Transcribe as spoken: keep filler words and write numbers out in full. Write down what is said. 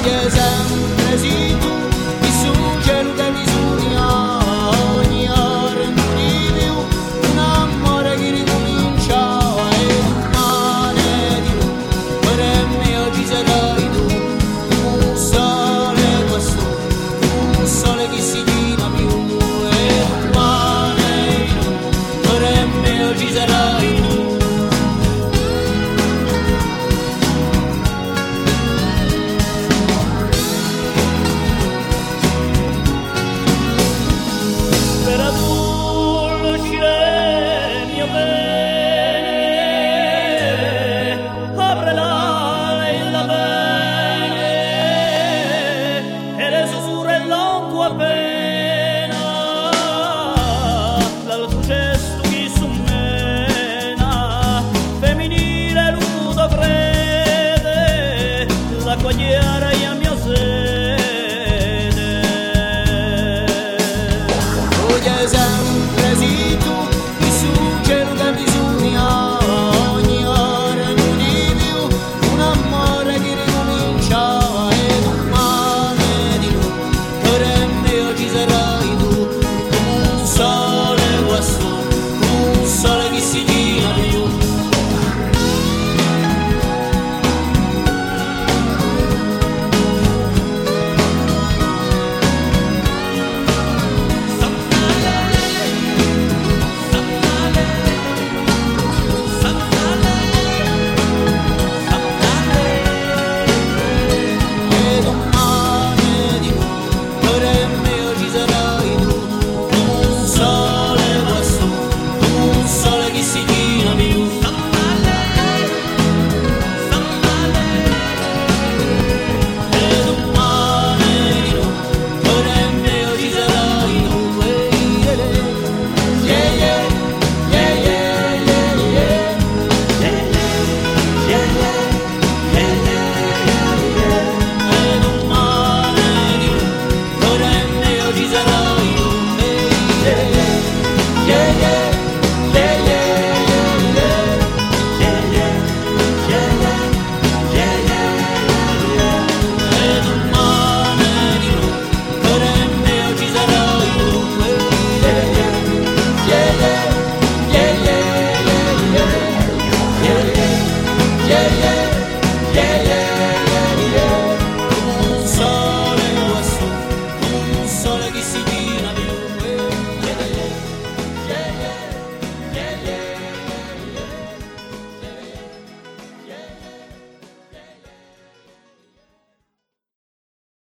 che sempre sei tu, il su cielo che mi sogna, ogni ora non di più, un amore che ricomincia e domani di tu, per me oggi sarai tu, un sole questo, un sole che si china più e domani di tu, per me oggi sarai tu. Yeah.